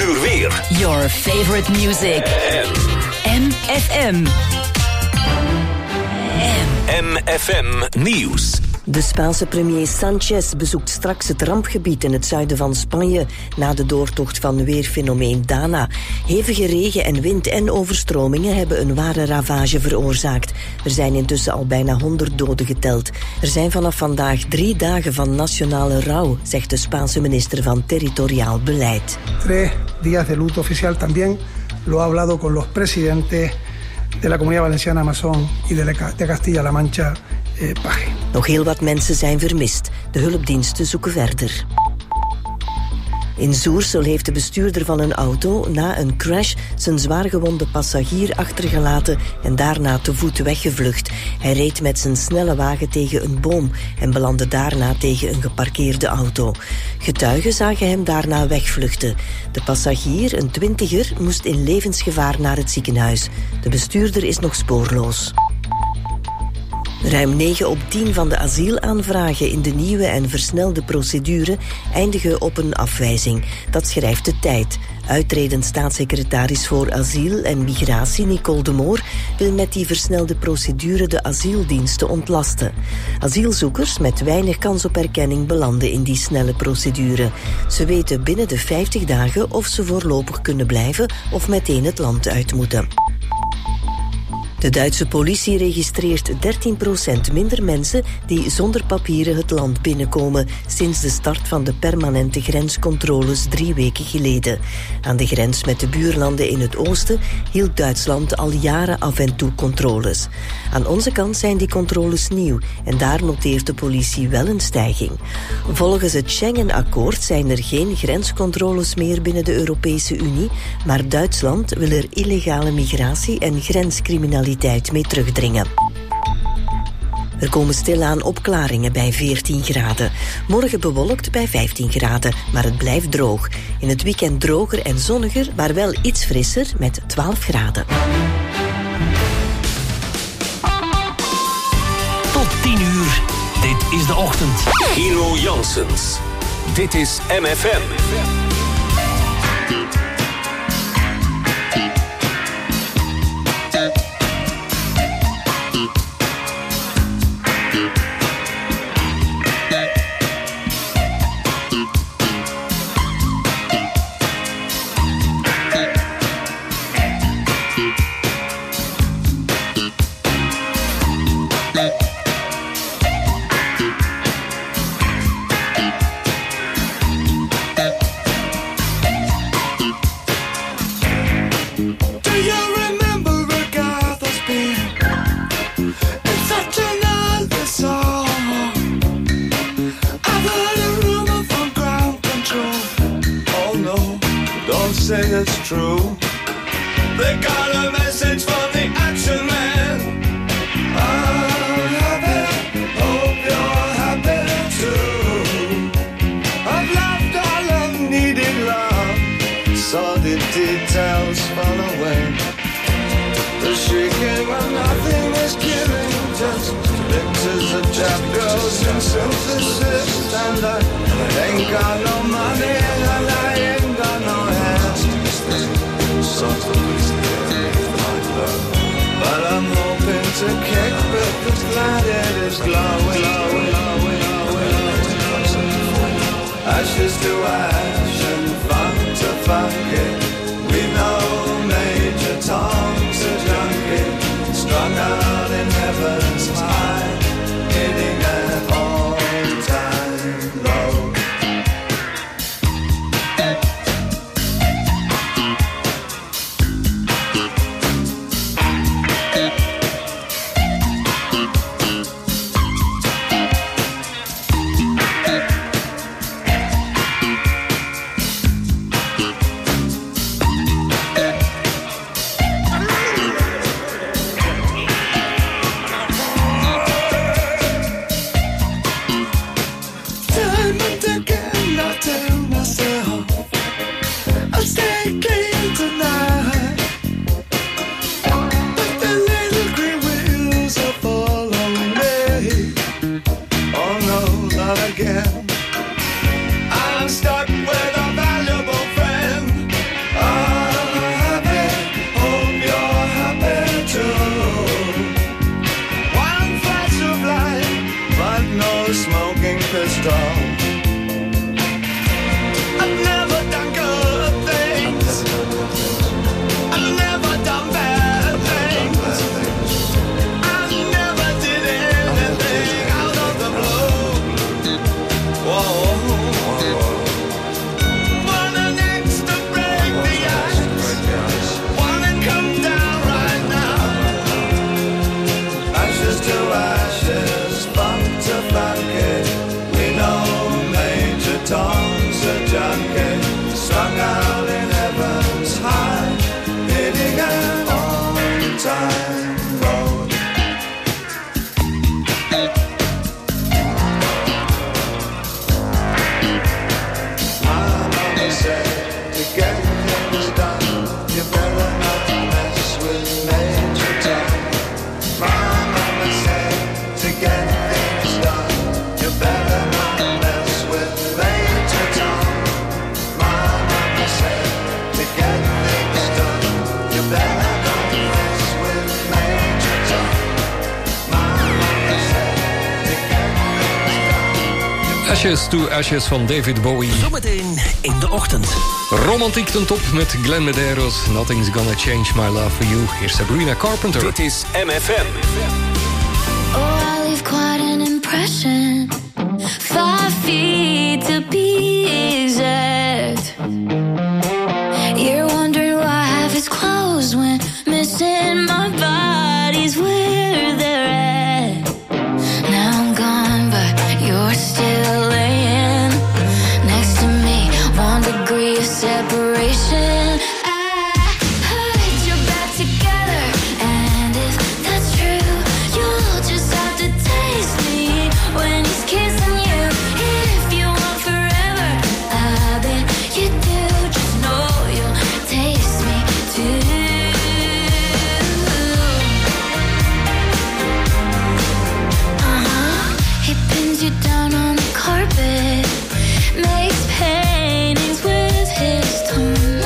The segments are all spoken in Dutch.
uur weer. Your favorite music. MFM. MFM Nieuws. De Spaanse premier Sánchez bezoekt straks het rampgebied in het zuiden van Spanje na de doortocht van weerfenomeen Dana. Hevige regen en wind en overstromingen hebben een ware ravage veroorzaakt. Er zijn intussen al bijna 100 doden geteld. Er zijn vanaf vandaag 3 dagen van nationale rouw, zegt de Spaanse minister van Territoriaal Beleid. 3 días de luto oficial también. Lo ha hablado con los presidentes de la Comunidad Valenciana Amazon y de Castilla-La Mancha. Nog heel wat mensen zijn vermist. De hulpdiensten zoeken verder. In Zoersel heeft de bestuurder van een auto na een crash zijn zwaargewonde passagier achtergelaten en daarna te voet weggevlucht. Hij reed met zijn snelle wagen tegen een boom en belandde daarna tegen een geparkeerde auto. Getuigen zagen hem daarna wegvluchten. De passagier, een 20er, moest in levensgevaar naar het ziekenhuis. De bestuurder is nog spoorloos. Ruim 9 op 10 van de asielaanvragen in de nieuwe en versnelde procedure eindigen op een afwijzing. Dat schrijft de Tijd. Uitredend staatssecretaris voor asiel en migratie Nicole de Moor wil met die versnelde procedure de asieldiensten ontlasten. Asielzoekers met weinig kans op erkenning belanden in die snelle procedure. Ze weten binnen de 50 dagen of ze voorlopig kunnen blijven of meteen het land uit moeten. De Duitse politie registreert 13% minder mensen die zonder papieren het land binnenkomen sinds de start van de permanente grenscontroles 3 weken geleden. Aan de grens met de buurlanden in het oosten hield Duitsland al jaren af en toe controles. Aan onze kant zijn die controles nieuw en daar noteert de politie wel een stijging. Volgens het Schengen-akkoord zijn er geen grenscontroles meer binnen de Europese Unie, maar Duitsland wil er illegale migratie en grenscriminaliteit mee terugdringen. Er komen stilaan opklaringen bij 14 graden. Morgen bewolkt bij 15 graden, maar het blijft droog. In het weekend droger en zonniger, maar wel iets frisser met 12 graden. Tot 10 uur. Dit is de ochtend. Hero Janssens. Dit is MFM. It's true. They got a message from the action man. I'm happy, hope you're happy too. I've loved all I've needed love, saw the details fall away. The shrieking when nothing is killing, just pictures of chapters and synthesis. And I ain't got no money and I ain't got no hands. But I'm hoping to kick because glad it is glowing. Ashes to ash and funk to funky. We know Major Tom's a junkie, strung out in heaven's high, hitting an all-time low. again. I'm stuck with a valuable friend. no smoking pistol. I've never done good things. I've never done bad things. I never did anything out of the blue. Whoa. Want an axe to break the ice. Wanna come down right now. Ashes to ashes, funk to funky. We know Major Tom's a junkie. Strung out in heaven's high, hitting an on-time road. My mama said, to get things done, you better not mess with Major Tom. My mama said, to get things done, you better not mess with Major Tom. My mama said, to get things done, you better not mess with Major Tom. My mama said, to get things done. Ashes to Ashes van David Bowie. Zometeen in de ochtend. Romantiek ten top met Glenn Medeiros. Nothing's gonna change my love for you. Hier is Sabrina Carpenter. Dit is MFM. Oh, I leave quite an impression. 5 feet to be exact. You're wondering why half is closed when missing my body's where they're at. Now I'm gone, but you're still laying next to me. 1 degree of separation. I heard you're back together, and if that's true, you'll just have to taste me when he's kissing you. If you want forever, I bet you do. Just know you'll taste me too. He pins you down on the carpet, makes paintings with his tongue.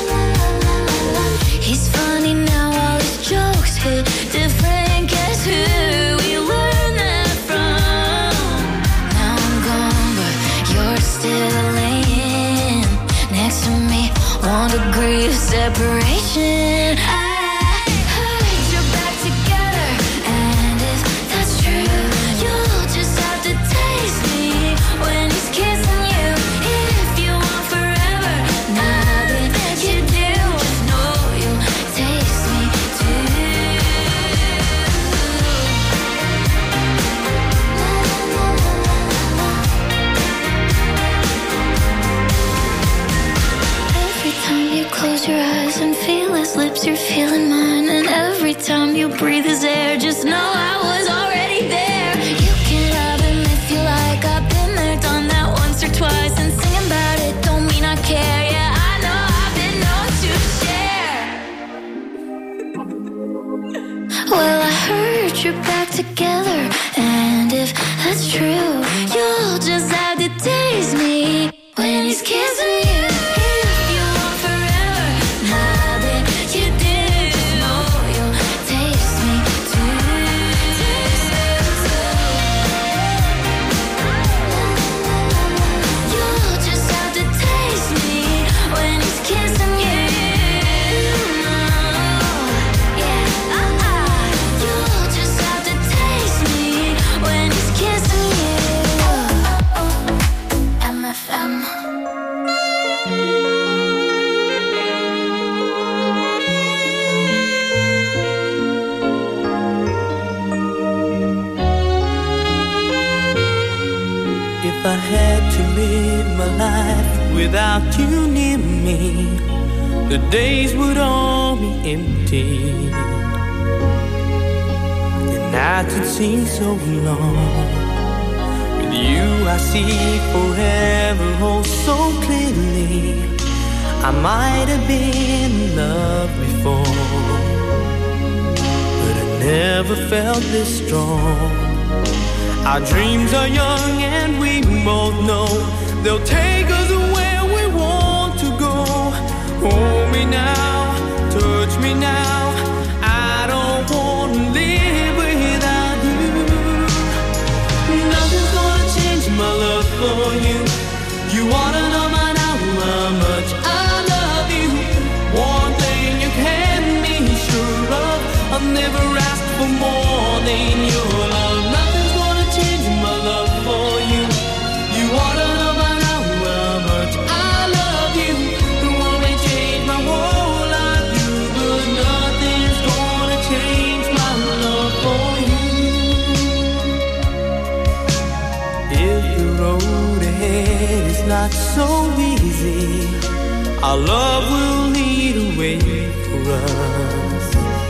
He's funny now, all his jokes hit different. Guess who we learned that from? Now I'm gone, but you're still laying next to me. 1 degree of separation. I heard you're back together, and if that's true, you'll just have to taste me when he's kissing you. If you want forever, now that you do, just know you'll taste me too. Every time you close your eyes and feel his lips, you're feeling mine. And every time you breathe his air, just know I was already there. You can have him if you like. I've been there, done that once or twice. And singing about it don't mean I care. Yeah, I know I've been known to share. Well, I heard you're back together, and if that's true, you'll just have to taste me when he's kissing you. If you want forever, now that you do, just know you'll taste me too. You'll just have to taste me when he's kissing you. Yeah, you'll just have to taste me when he's kissing you. MFM. If I had to live my life without you near me, the days would all be empty. The nights would seem so long. With you I see forever, oh so clearly. I might have been in love before, but I never felt this strong. Our dreams are young and we both know they'll take us where we want to go. Hold me now, touch me now. I don't want to live without you. Nothing's gonna for you. You wanna know by now how much I love you. One thing you can be sure of, I'll never ask for more than your love. Nothing's gonna change my love for you. You wanna know by now how much I love you. The one may change my whole life, you, but nothing's gonna change my love for you. If the road ahead is not so easy, our love will lead a way for us.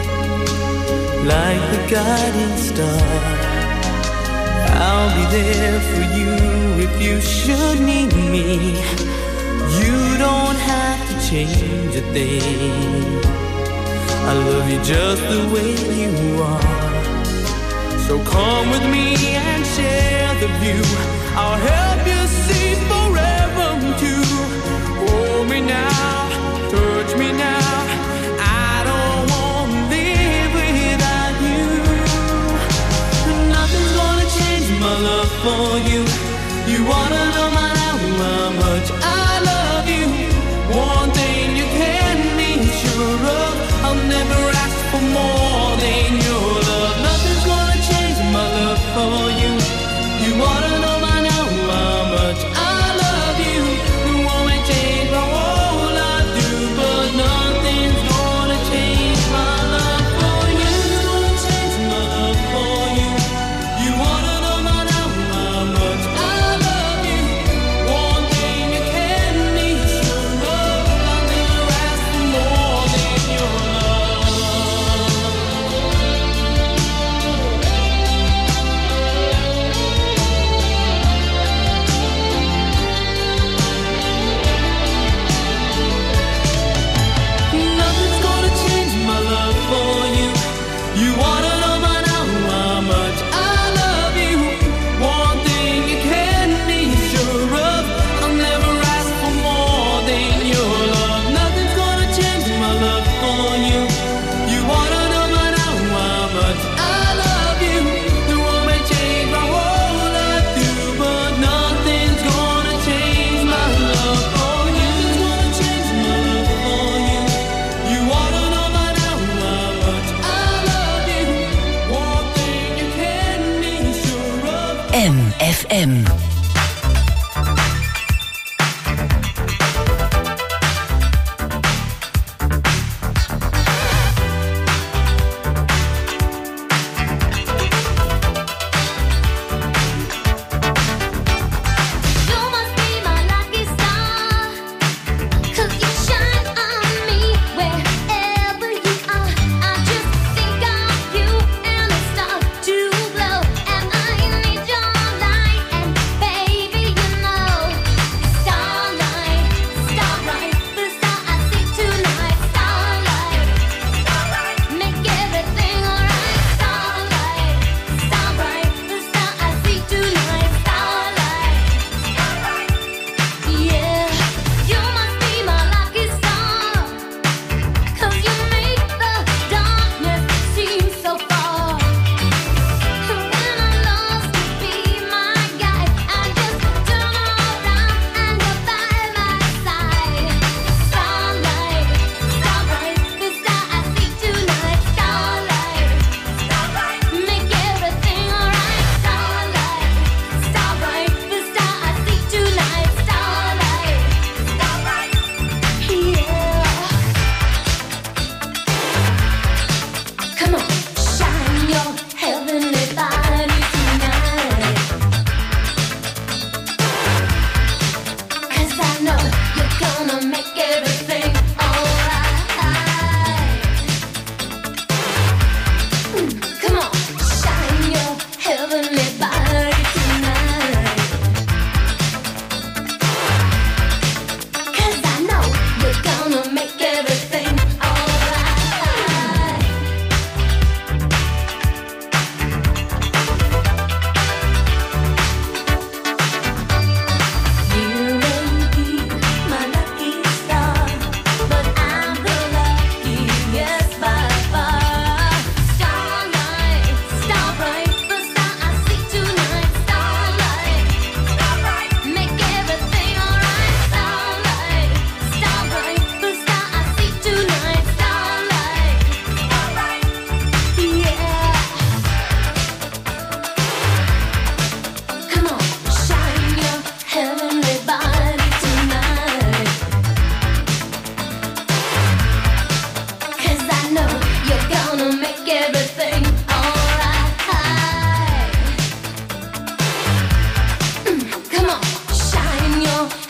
Like the guiding star, I'll be there for you if you should need me. You don't have to change a thing. I love you just the way you are. So come with me and share the view. I'll help you see forever too. Hold me now, touch me now. I don't want to live without you. Nothing's gonna change my love for you. You wanna know my how much I love you. One thing you can be sure of, I'll never ask for more than your love. Nothing's gonna change my love for you. You wanna know by now how much I love you. You won't change my whole life through, but nothing's gonna change my love for you. Gonna change my love for you. You wanna know by now how much I love you. One thing you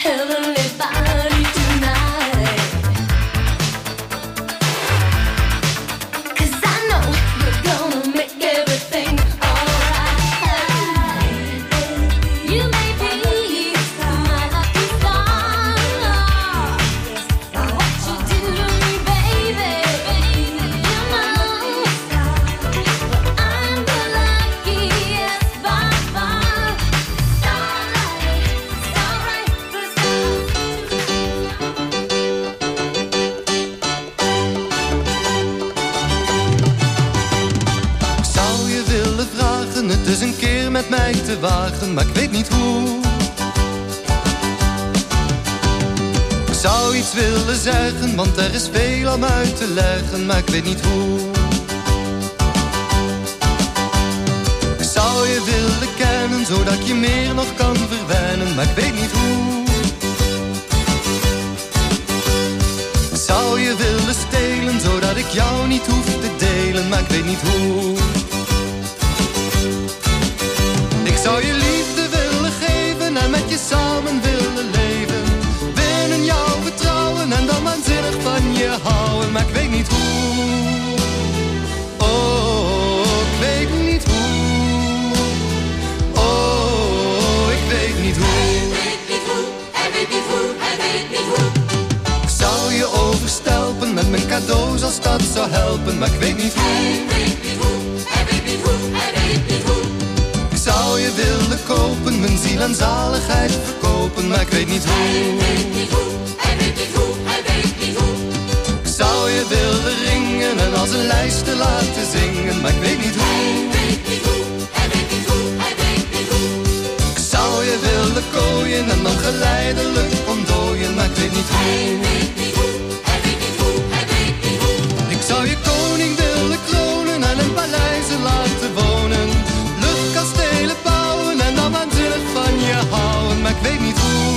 heavenly body tonight. 'Cause I know you're gonna make everything alright. You may be my lucky star. What you do to me, baby, you know I'm the luckiest by far. Starlight, the Ik zou je willen vragen het eens een keer met mij te wagen, maar ik weet niet hoe. Ik zou iets willen zeggen, want er is veel om uit te leggen, maar ik weet niet hoe. Ik zou je willen kennen, zodat ik je meer nog kan verwennen, maar ik weet niet hoe. Ik zou je willen stelen, zodat ik jou niet hoef te delen, maar ik weet niet hoe. Ik zou je liefde willen geven en met je samen willen leven. Binnen jouw vertrouwen en dan waanzinnig van je houden, maar ik weet niet hoe. Oh, ik weet niet hoe. Oh, ik weet niet hoe. Ik zou je overstelpen met mijn cadeaus als dat zou helpen, maar ik weet niet hoe. Ik zou je willen kopen, mijn ziel en zaligheid verkopen, maar ik weet niet hoe. Ik zou je willen ringen en als een lijst te laten zingen, maar ik weet niet hoe. Ik zou je willen kooien en dan geleidelijk ontdooien, maar ik weet niet hoe. Ik zou je koning willen kronen en in paleizen laten wonen. Luchtkastelen bouwen en dan waanzinnig van je houden, maar ik weet niet hoe.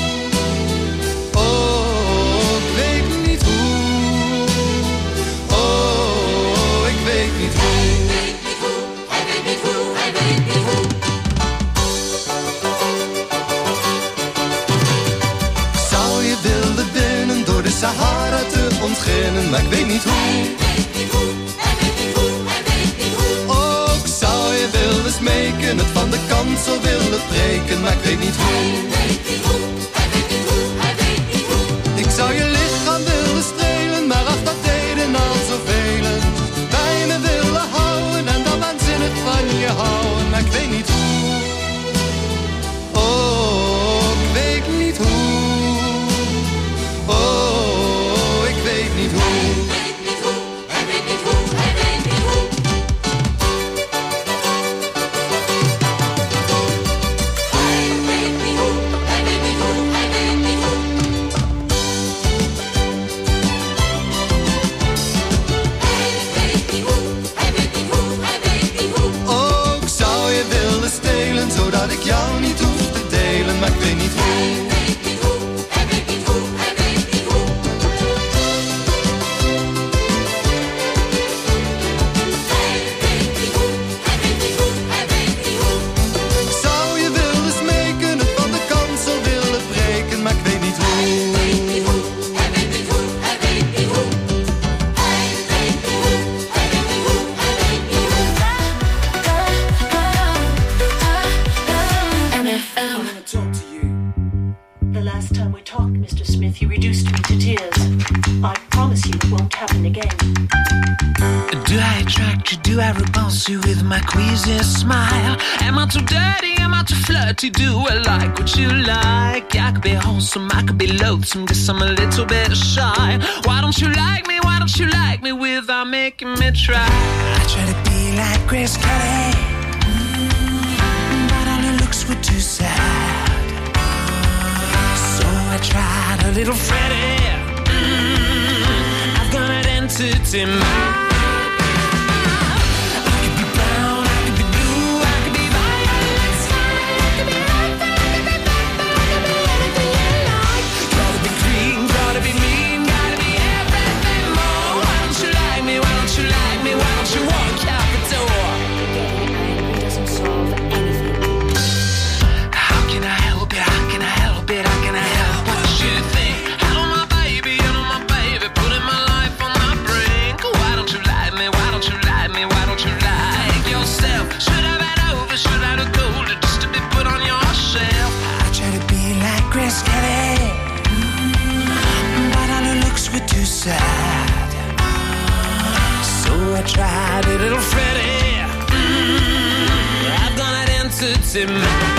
Oh, ik weet niet hoe. Oh, ik weet niet hoe. Ik zou je willen binnen door de Sahara te ontginnen, maar ik weet niet hoe. Oh, ik zou je willen smeken, het van de kansel willen breken, maar ik weet niet hoe. Ik zou je lichaam willen strelen, maar ach, dat deden al zoveel. Bij me willen houden en dan waanzinnig van je houden, maar ik weet niet hoe. Oh, ik weet niet hoe. Oh, ik weet niet hoe. Oh, ik zou je willen stelen, zodat ik jou niet hoef te delen, maar ik weet niet hoe. Ik zou je willen smeken, het van de kansel willen breken, maar ik weet niet hoe. I want to talk to you. The last time we talked, Mr. Smith, you reduced me to tears. I promise you it won't happen again. Do I attract you? Do I repulse you with my queasy smile? Am I too dirty? Am I too flirty? Do I like what you like? I could be wholesome, I could be loathsome, guess I'm a little bit shy. Why don't you like me? Why don't you like me without making me try? I try to be like Grace Kelly, but all her looks were too sad. So I tried a little Freddie. I've got an entity mind. How can I help it? How can I help it? How can I help very scary, but all her looks were too sad. So I tried a little Freddy. I've got an entity man.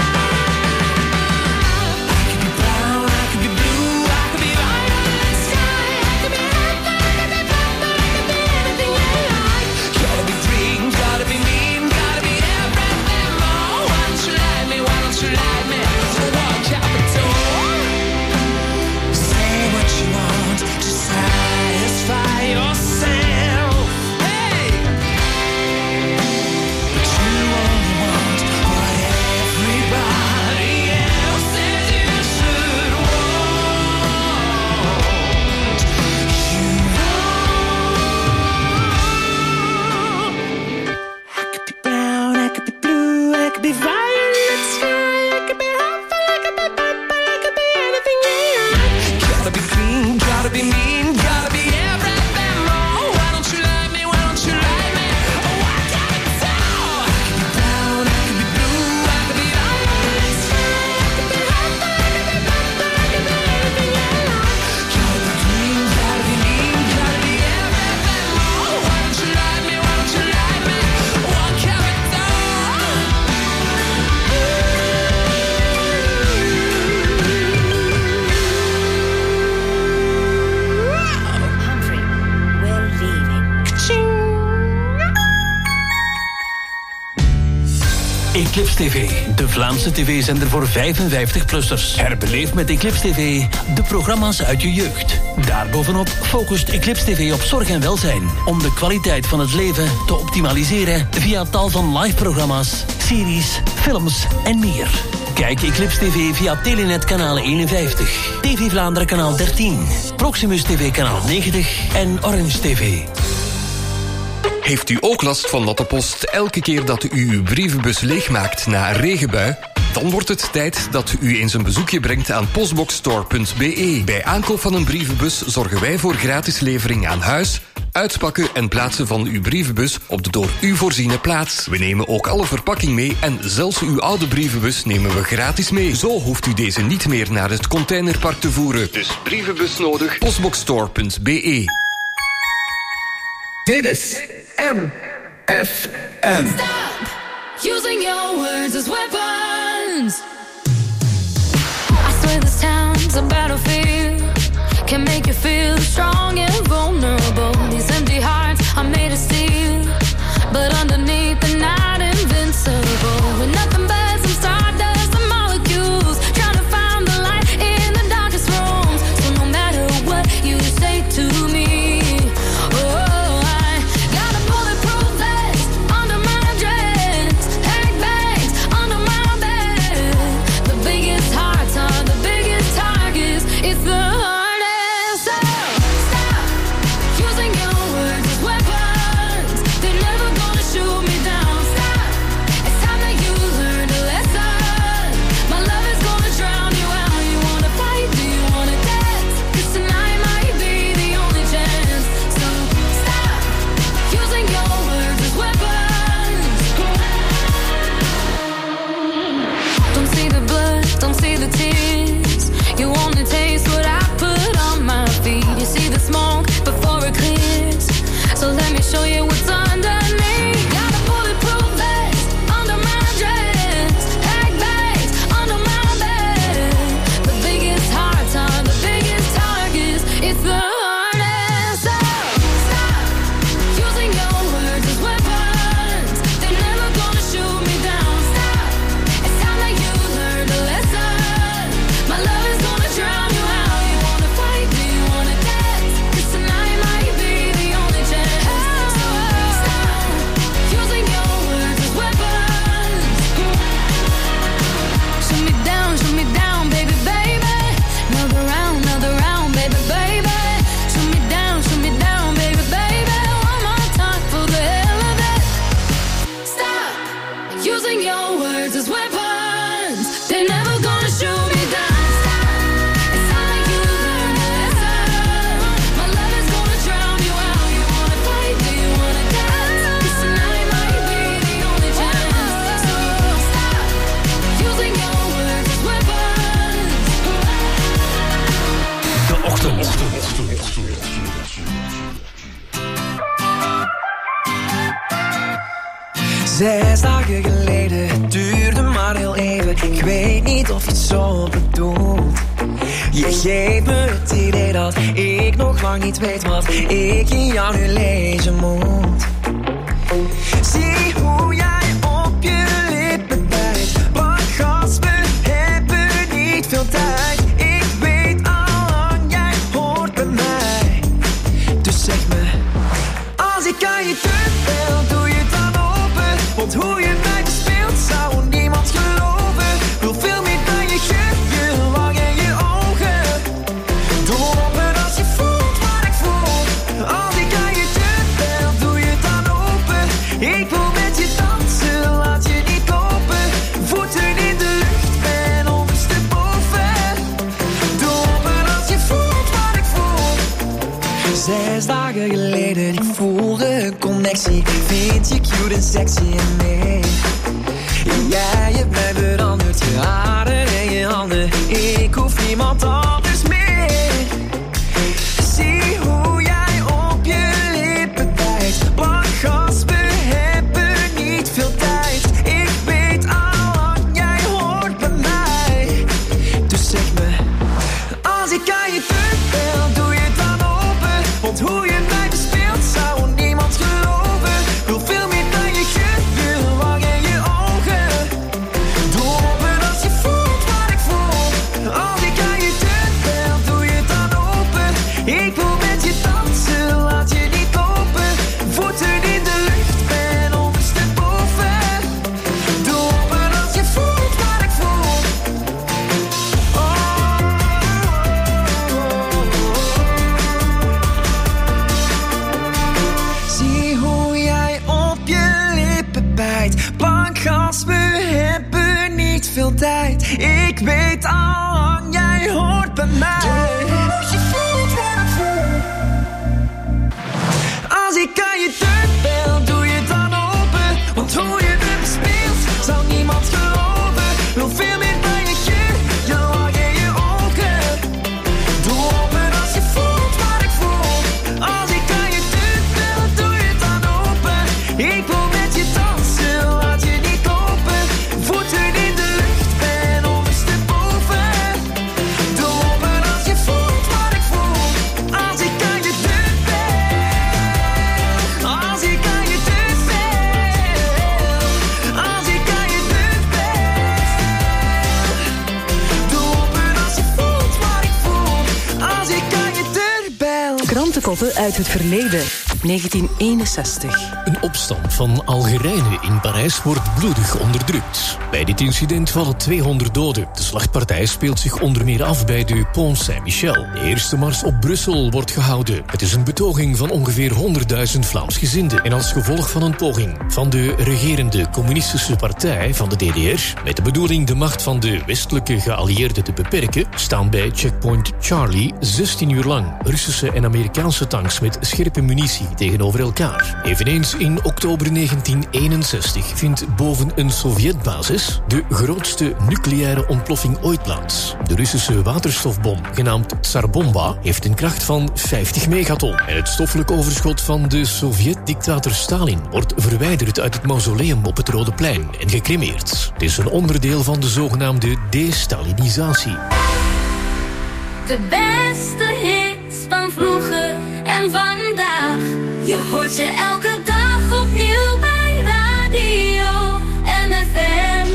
Eclipse TV, de Vlaamse tv-zender voor 55-plussers. Herbeleef met Eclipse TV de programma's uit je jeugd. Daarbovenop focust Eclipse TV op zorg en welzijn. Om de kwaliteit van het leven te optimaliseren via tal van live-programma's, series, films en meer. Kijk Eclipse TV via Telenet kanaal 51, TV Vlaanderen kanaal 13, Proximus TV kanaal 90 en Orange TV. Heeft u ook last van natte post elke keer dat u uw brievenbus leegmaakt na een regenbui? Dan wordt het tijd dat u eens een bezoekje brengt aan postboxstore.be. Bij aankoop van een brievenbus zorgen wij voor gratis levering aan huis, uitpakken en plaatsen van uw brievenbus op de door u voorziene plaats. We nemen ook alle verpakking mee en zelfs uw oude brievenbus nemen we gratis mee. Zo hoeft u deze niet meer naar het containerpark te voeren. Dus brievenbus nodig, postboxstore.be. Dit is MFM. Stop using your words as weapons. I swear this town's a battlefield. Can make you feel strong and vulnerable. These empty hearts are made of steel, but underneath they're not invincible. With nothing but some stardust and molecules, trying to find the light in the darkest rooms. So no matter what you say to me, shoot 6 dagen geleden, het duurde maar heel even. Ik weet niet of je het zo bedoelt. Je geeft me het idee dat ik nog lang niet weet wat ik in jou nu lezen moet. Zie hoe jij op je lippen bijt. Pak gas, we hebben niet veel tijd. Ik weet al lang, jij hoort bij mij. Dus zeg me, als ik aan je deur bel, doe je het dan open. Want hoe je mij bespeelt, zou niemand geloven. Wil veel meer dan je geeft, je wang en je ogen. Doe open als je voelt wat ik voel. Als ik aan je deur bel, doe je het dan open. Ik wil met je dansen, laat je niet kopen. Voeten in de lucht, ben ondersteboven. Doe open als je voelt wat ik voel. 6 dagen geleden, ik voelde een connectie. Vind je cute en sexy en nee. Jij hebt mij veranderd, je haren en je handen. Ik hoef niemand anders meer. Zie hoe jij op je lippen bijt. Pak gas, we hebben niet veel tijd. Ik weet al lang, jij hoort bij mij. Dus zeg me, als ik aan je deur bel, doe je het dan open. Want hoe je mij bespeelt, zou niemand geloven. Wil veel meer dan je geeft, je wang en je ogen. Doe open als je voelt wat ik voel. Als ik aan je deur bel, doe je het dan open. Ik wil met je dansen, laat je niet kopen. Voeten in de lucht, ben ondersteboven. Doe open als je voelt wat ik voel. Zie hoe jij op je lippen bijt. Pak gas, we hebben niet veel tijd. Ik weet al lang, jij hoort bij mij. Als je voelt wat ik voel. Als ik aan je deur bel, doe je het dan open. Want hoe je me bespeelt, zou niemand geloven. Wil veel meer dan je geeft, je wang en je ogen. Doe open als je voelt wat ik voel. Als ik aan je deur bel, doe je het dan open. Ik wil met je dansen, laat je niet kopen. Voeten in de lucht, ben ondersteboven. Doe open als je voelt wat ik voel. Als ik aan je deur bel. Als ik aan je deur bel. Als ik aan je deur bel. Doe open als je voelt wat ik voel. Als ik aan je deur bel. Krantenkoppen uit het verleden. 1961. Een opstand van Algerijnen in Parijs wordt bloedig onderdrukt. Bij dit incident vallen 200 doden. De slachtpartij speelt zich onder meer af bij de Pont Saint-Michel. De eerste mars op Brussel wordt gehouden. Het is een betoging van ongeveer 100.000 Vlaamsgezinden. En als gevolg van een poging van de regerende communistische partij van de DDR... met de bedoeling de macht van de westelijke geallieerden te beperken... staan bij Checkpoint Charlie 16 uur lang Russische en Amerikaanse tanks met scherpe munitie tegenover elkaar. Eveneens in oktober 1961 vindt boven een Sovjetbasis de grootste nucleaire ontploffing ooit plaats. De Russische waterstofbom, genaamd Tsarbomba, heeft een kracht van 50 megaton. En het stoffelijk overschot van de Sovjet-dictator Stalin wordt verwijderd uit het mausoleum op het Rode Plein en gecremeerd. Het is een onderdeel van de zogenaamde destalinisatie. De beste hits van vroeger en vandaag. Je hoort ze elke dag opnieuw bij Radio NFM.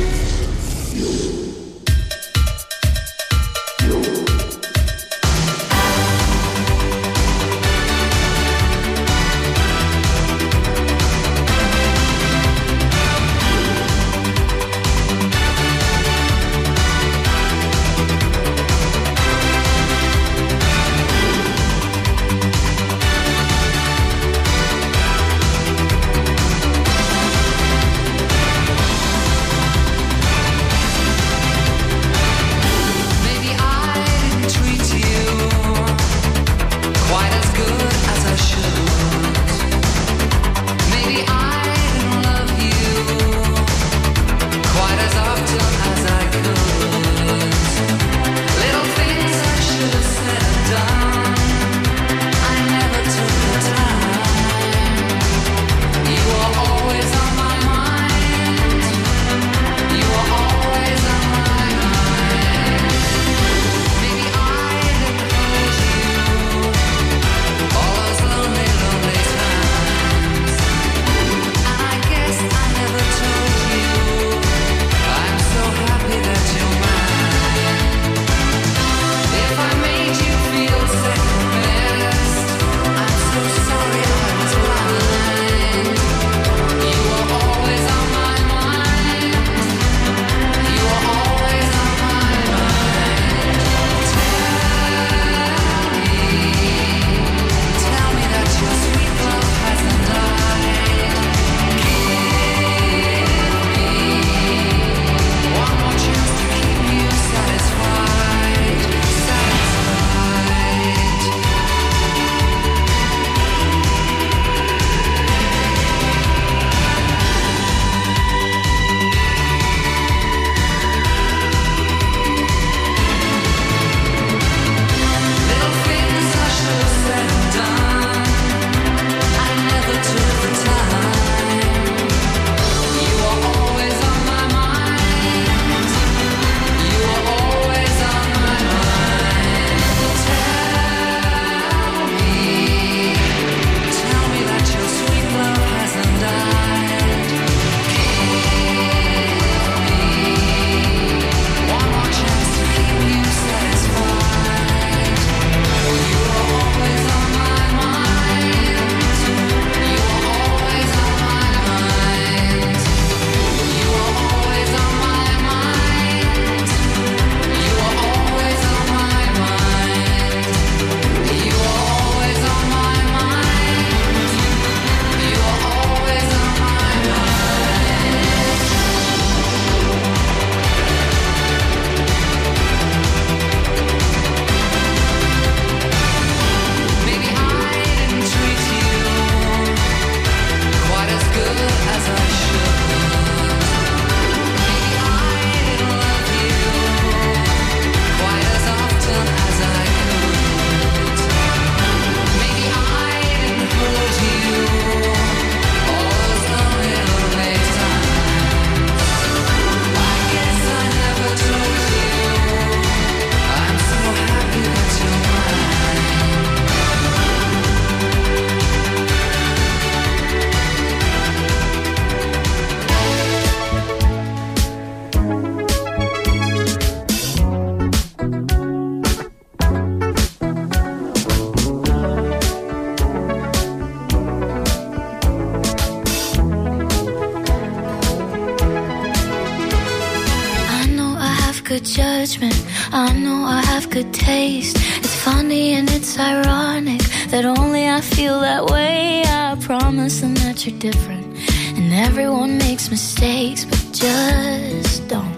judgment. I know I have good taste. It's funny and it's ironic that only I feel that way. I promise them that you're different, and everyone makes mistakes, but just don't.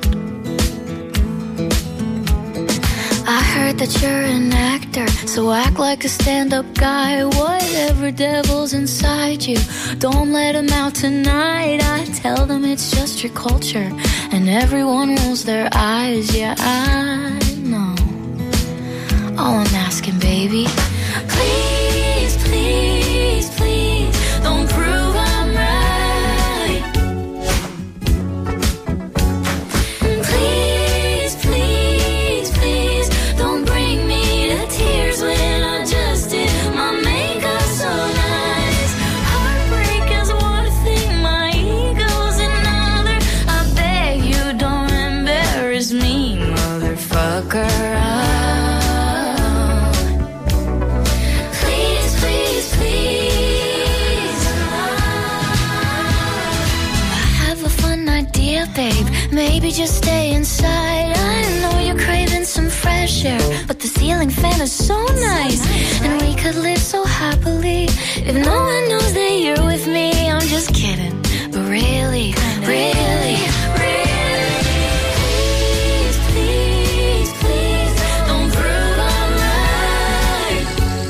I heard that you're an actor, so act like a stand-up guy. Whatever devil's inside you, don't let him out tonight. I tell them it's just your culture, and everyone rolls their eyes. Yeah, I know. All I'm asking, baby, please, please, please, don't prove I'm right. Please, please, please, don't bring me to tears when I just did my makeup so nice. Heartbreak is one thing, my ego's another. I beg you don't embarrass me, motherfucker. Babe, maybe just stay inside. I know you're craving some fresh air, but the ceiling fan is so nice, and we could live so happily if no one knows that you're with me. I'm just kidding, but really, really, really, please, please, please, don't prove I'm right.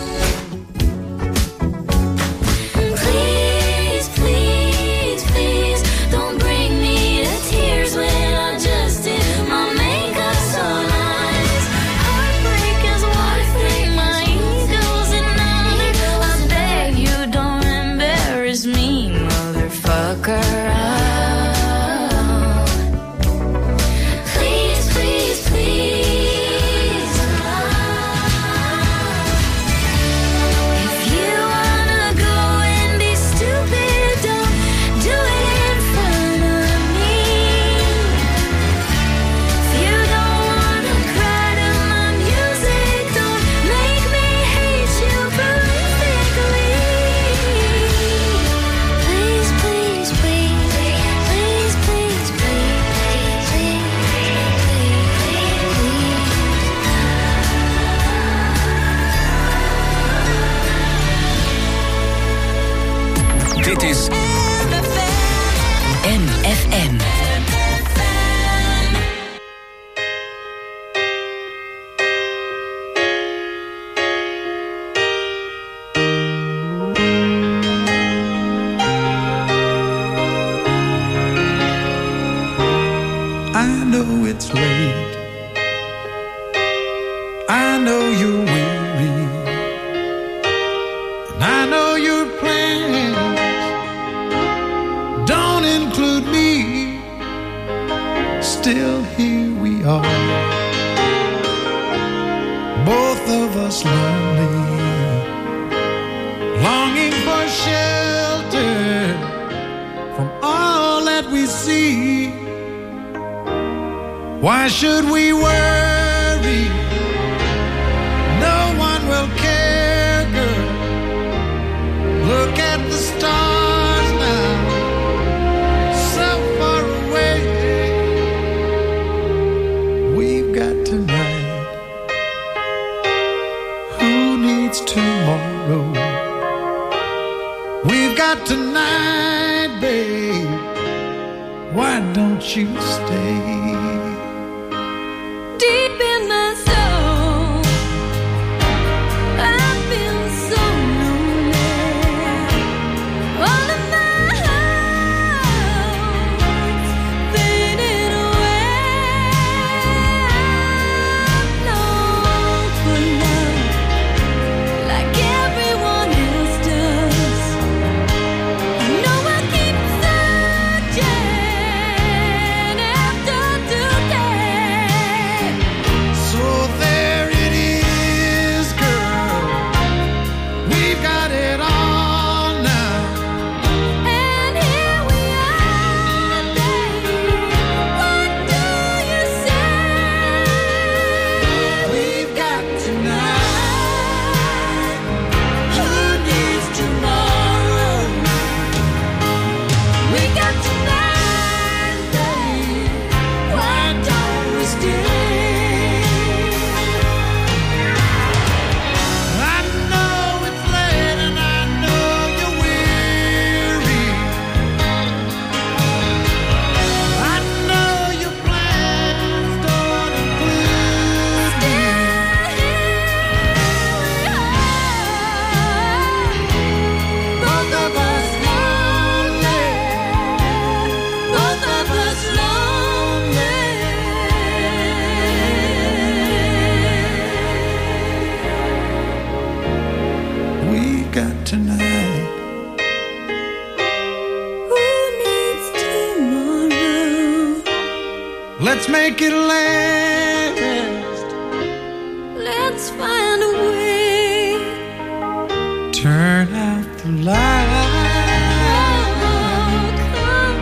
Please, please, please, don't bring me tears when I just did my makeup so nice. Heartbreak is one thing, my ego's another. I beg you don't embarrass me, motherfucker. Please, please, please. If you wanna go and be stupid, don't do it in front of me. If you don't wanna cry to my music, don't make me hate you perfectly. Please, please, please, please, please, please, please, Dit is MFM. I know it's late. I know you're weary. And I know your plans don't include me. Still here we are, both of us lonely, longing for shelter from all that we see. Why should we worry? No one will care, girl. Look at the stars now, so far away. We've got tonight. Who needs tomorrow? We've got tonight, babe. Why don't you stay? deep in my soul, I feel so lonely. All of my heart's fading away. I'm long for love, like everyone else does. I know I keep searching after let's make it last. Let's find a way. Turn out the light. Come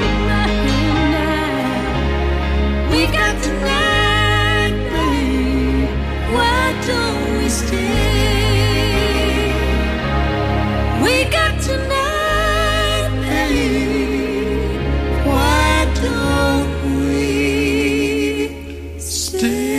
tonight. We got tonight, babe. Why don't we stay? We got tonight, babe. Why don't we stay?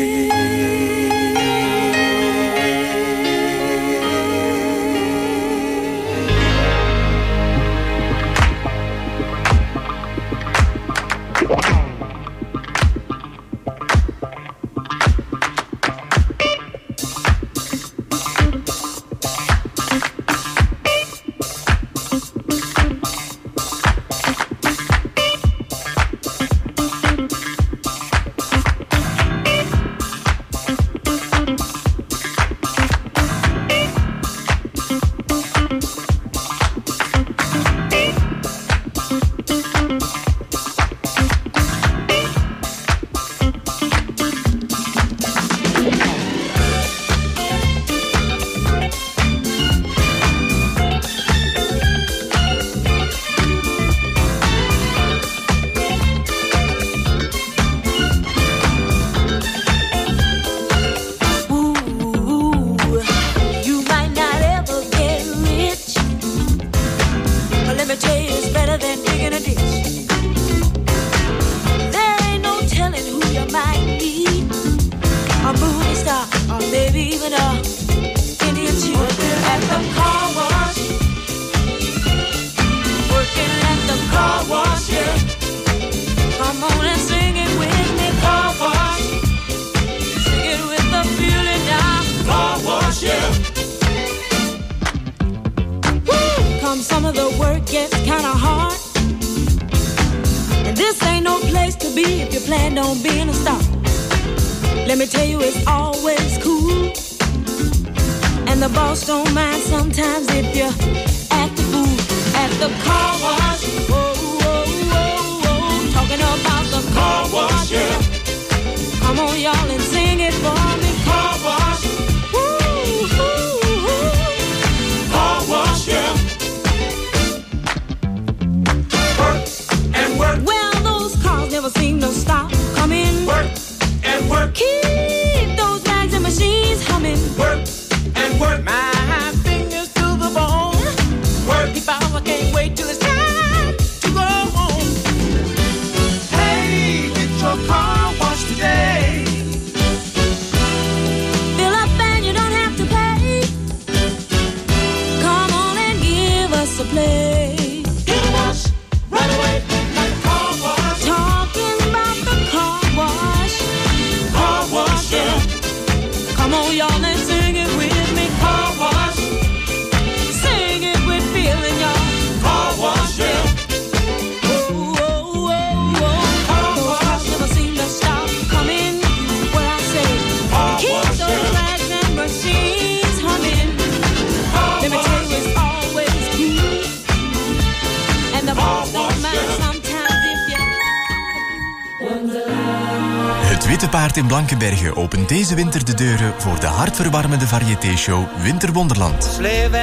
Witte Paard in Blankenberge opent deze winter de deuren voor de hartverwarmende variété-show Winterwonderland.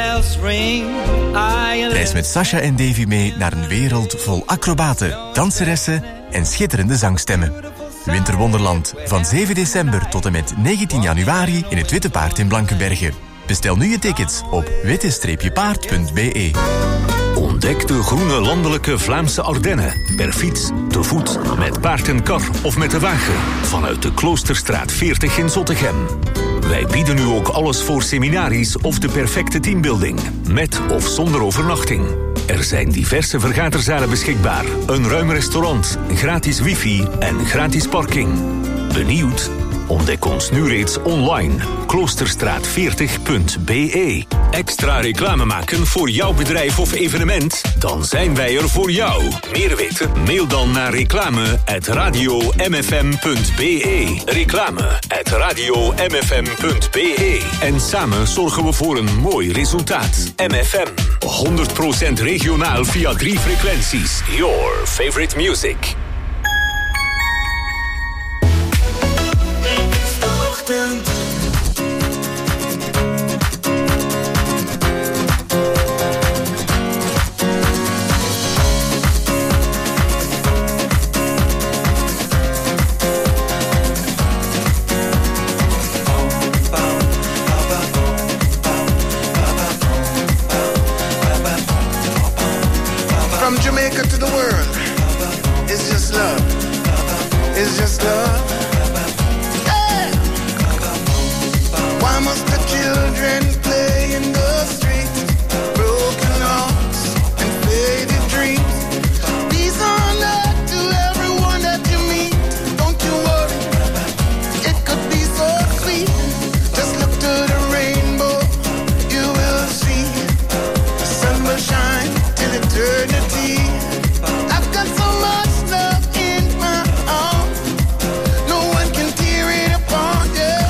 Reis met Sasha en Davy mee naar een wereld vol acrobaten, danseressen en schitterende zangstemmen. Winterwonderland van 7 december tot en met 19 januari in het Witte Paard in Blankenberge. Bestel nu je tickets op witte-paard.be. Ontdek de groene landelijke Vlaamse Ardennen. Per fiets, te voet, met paard en kar of met de wagen. Vanuit de Kloosterstraat 40 in Zottegem. Wij bieden nu ook alles voor seminaries of de perfecte teambuilding. Met of zonder overnachting. Er zijn diverse vergaderzalen beschikbaar. Een ruim restaurant, gratis wifi en gratis parking. Benieuwd? Ontdek ons nu reeds online. Kloosterstraat40.be. Extra reclame maken voor jouw bedrijf of evenement? Dan zijn wij er voor jou. Meer weten? Mail dan naar reclame@radiomfm.be. Reclame@radiomfm.be. En samen zorgen we voor een mooi resultaat. MFM. 100% regionaal via 3 frequenties. Your favorite music. open. From Jamaica to the world, it's just love. It's just love. Hey! Why must the children play in the streets? Broken hearts and faded dreams. Peace on earth to everyone that you meet. Don't you worry, it could be so sweet. Just look to the rainbow, you will see. The sun will shine till eternity. I've got so much love in my heart, no one can tear it apart, yeah.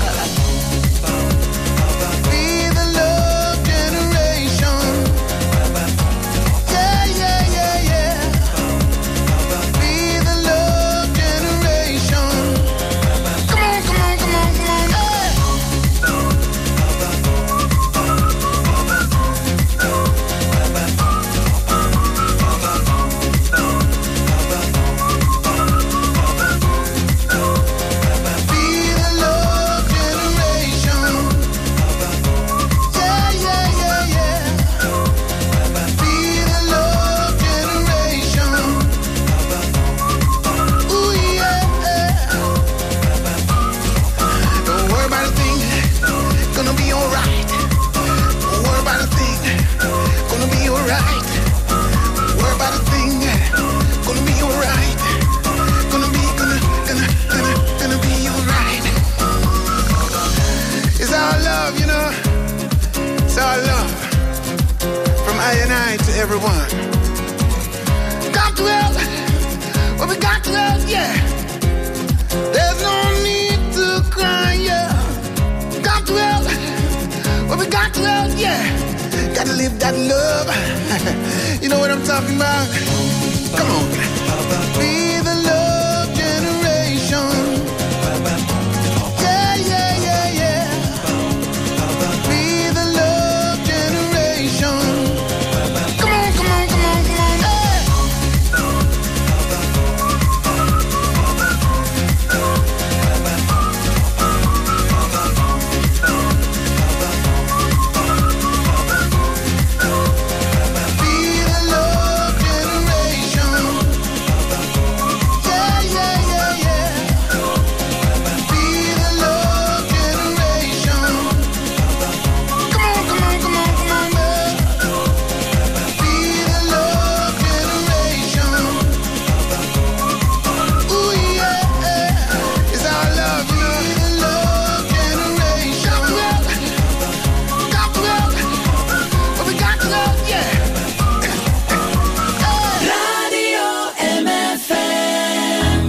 Be the love generation. Yeah, yeah, yeah, yeah. Be the love generation. Come on, come on, come on, come on, yeah. Be the love generation. Yeah, yeah, yeah, yeah. Be the love generation. Ooh, yeah. Don't worry about a thing, gonna be alright. Don't worry about a thing, gonna be alright. Don't worry about a thing, gonna be alright. Gonna be alright. It's our love, you know. It's our love. From I and I to everyone. Got to help. Well, we got to help, yeah. There's no need to cry, yeah. Got to help. Well, we got to help, yeah. Gotta live that love. You know what I'm talking about? Come on. Be the love generation. Yeah, yeah, yeah, yeah. Be the love generation. Come on, come on, come on, come on, hey. Be the love generation. Yeah, yeah, yeah, yeah. Be the love generation. Come on, come on, come on, come on, man. Be the love generation. Ooh, yeah. It's our love, you know. Be the love generation. Got to help. But we got to help, yeah. Radio MFM.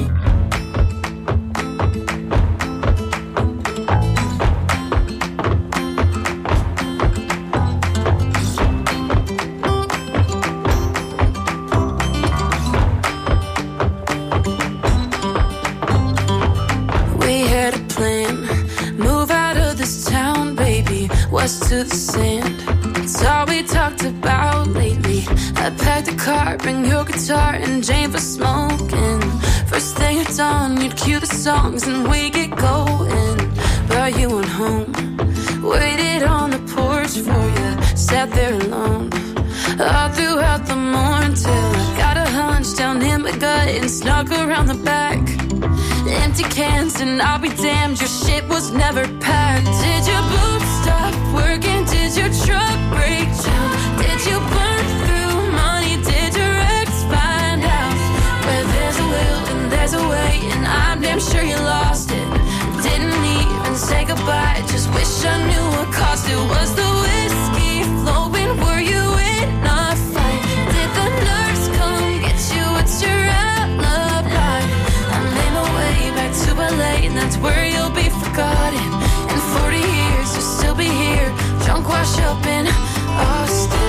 We had a plan, move out of this town, baby, west to the sand. It's all we talked about lately. I packed a car, bring your guitar and Jane for smoking. First thing at dawn, you'd cue the songs and we get going. But you went home, waited on the porch for you, sat there alone. All throughout the morning till I got a hunch down in my gut and snuck around the back. Empty cans and I'll be damned, your shit was never packed. Did your boots stop working? Did your truck break down? Did you burn through money? Did your ex find out? Where there's a will and there's a way, and I'm damn sure you lost it. Didn't even say goodbye, just wish I knew what cost it. Was the whiskey flowing? Were you in a fight? Did the nurse come get you? What's your alibi? I made my way back to LA, and that's where you'll be forgotten. In 40 years, you'll still be here, drunk, wash up in Austin.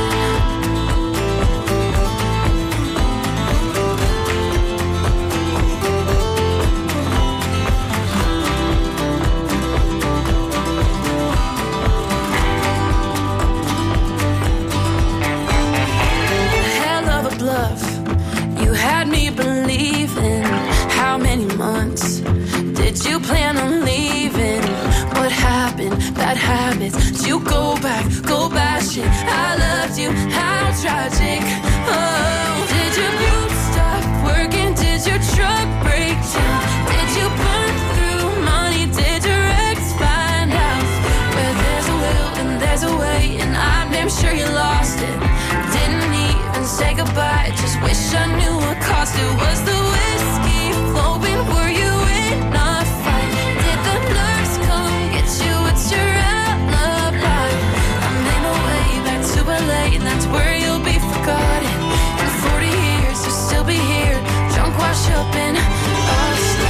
habits. Did you go bashing? I loved you, how tragic. Oh, did your boots stop working? Did your truck break down? Did you burn through money? Did your ex find out? Where there's a will and there's a way, and I'm damn sure you lost it. Didn't even say goodbye, just wish I knew what caused it. Was the whiskey flowing? Were you in a fight? Did the nurse come get you? What's your alibi? I'm in a way back to LA, and that's where you'll be forgotten. In 40 years you'll still be here, drunk, washed up in Austin.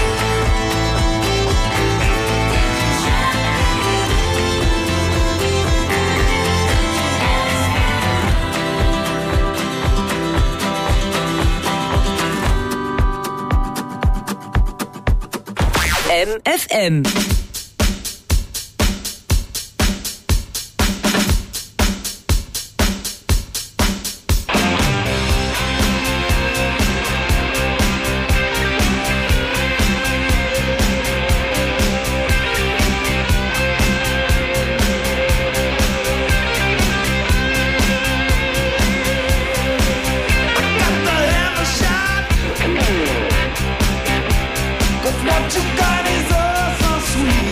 MFM. What you got is oh so sweet.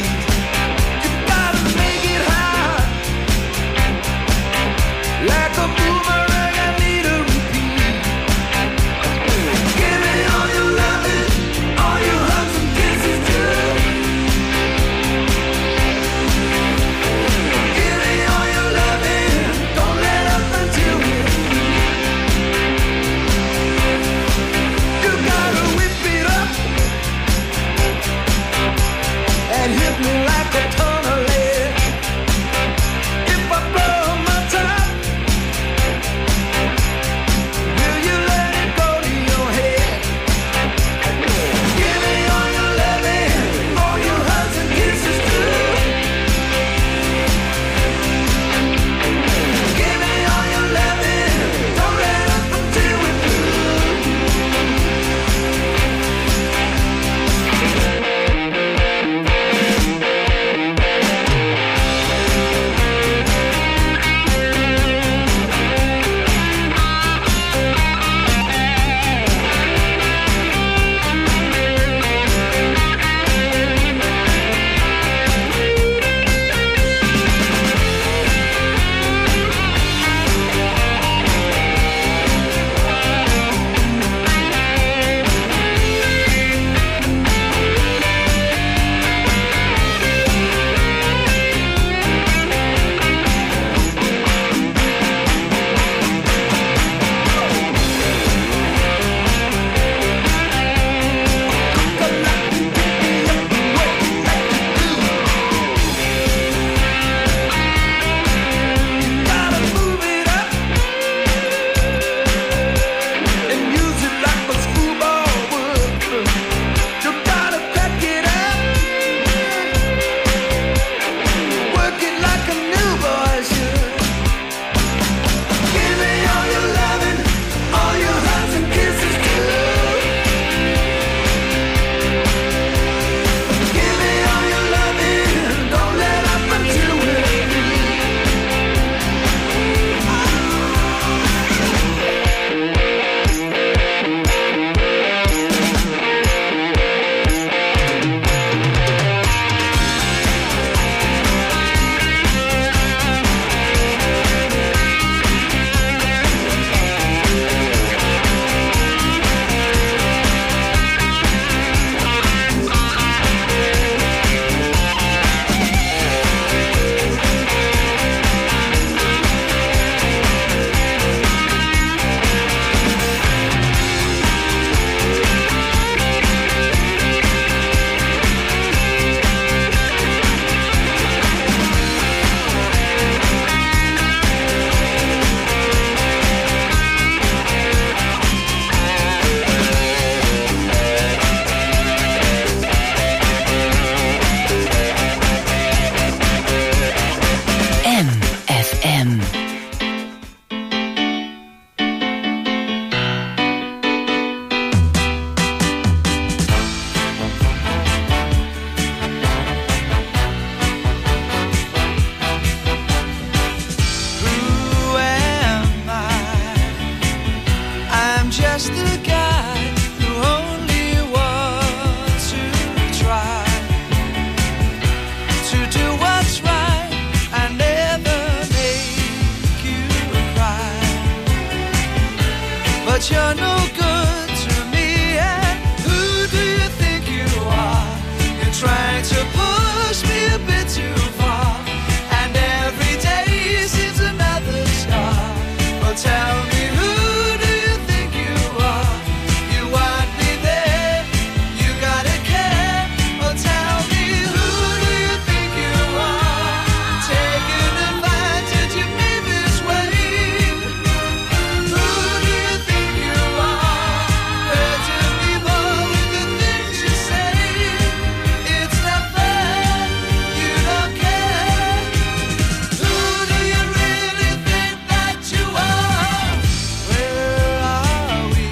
but you're no good to me. And who do you think you are? You're trying to push me a bit too far, and every day seems another scar. Oh, tell me, who do you think you are? You want me there, you gotta care. Oh, tell me, who do you think you are? Taking advantage of me this way. Who do you think you are? Hurting me more with the things you say. It's not fair, you don't care. Who do you really think that you are? Where are we?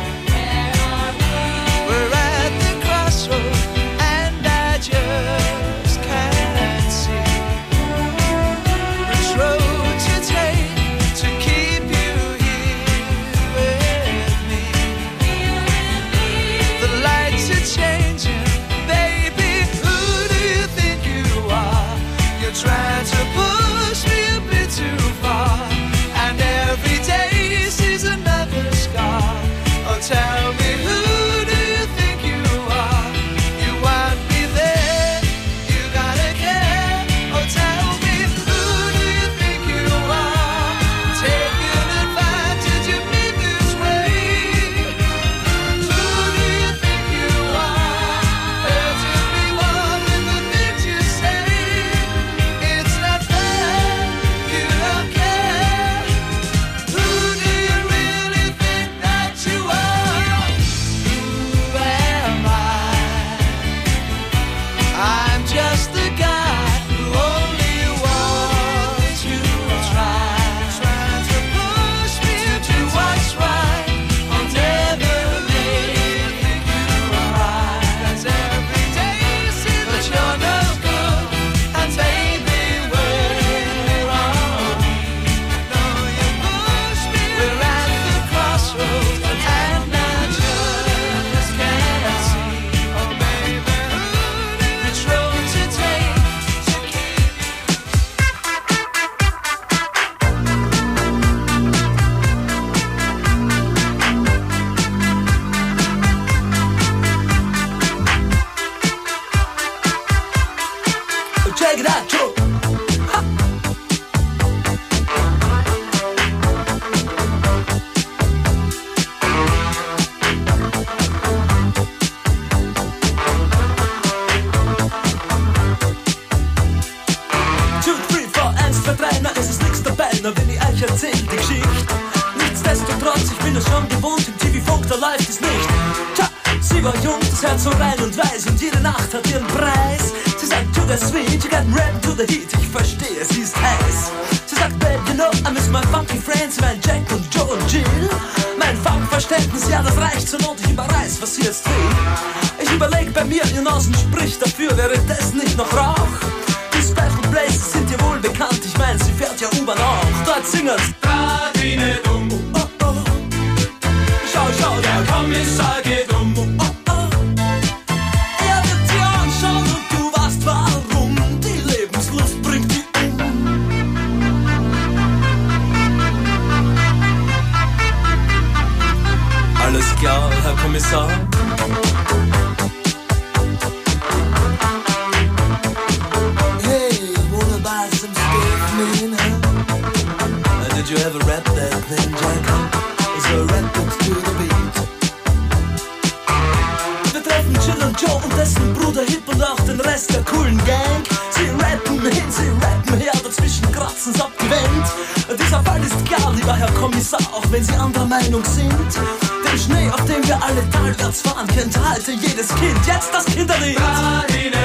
We're at the crossroads, and I just can't see which road to take to keep you here with me. The lights are changing, baby. Who do you think you are? You're trying to push me a bit too far, and every day sees another scar. Oh, tell me, who do you think you are? You want me there, you gotta care. Oh, tell me, who do you think you are? Taking advantage of me this way. Who do you think you are? Hurting me more than the things you say. It's not fair, you don't care. Who do you really think that you are? Who am I? I'm just the guy who only wants to try. Trying to push me to do what's right. I'll never make you right. 'Cause every day seems that you're no good, and baby, where are we? No, you push me. We're at the crossroads, and I just can't see. Oh, baby, which road to take to keep Check it out, Joe. Es ist nichts dabei, nur wenn ich euch erzähl die Geschichte. Nichtsdestotrotz, ich bin es schon gewohnt, im TV-Funk, da läuft es nicht. Tja, sie war jung, das Herz so rein und weiß, und jede Nacht hat ihren Preis. Sie sagt, to the sweet, you got rap to the heat, ich verstehe, sie ist heiß. Sie sagt, babe, you know, I miss my funky friends, mein Jack und Joe und Jill. Mein Funkverständnis, ja, das reicht zur Not, ich überreiß, was sie jetzt will. Ich überleg bei mir, ihr Nasen spricht dafür, wäre das nicht noch Rauch? Die Special Places sind dir wohl bekannt, ich mein, sie fährt ja U-Bahn auch. Dort singen's Radine dumm, oh oh. Schau, schau, der Kommissar geht um, oh oh. Er wird dir anschauen und du weißt warum, die Lebenslust bringt die um. Alles klar, Herr Kommissar. Did you ever rap that thing, Jack? So rap it to the beat. Wir treffen Jill und Joe und dessen Bruder Hip und auch den Rest der coolen Gang. Sie rappen hin, sie rappen her, dazwischen kratzen's abgewendet. Dieser Fall ist klar, lieber Herr Kommissar, auch wenn Sie anderer Meinung sind. Den Schnee, auf dem wir alle talwärts fahren, kennt heute jedes Kind. Jetzt das Kinderlied.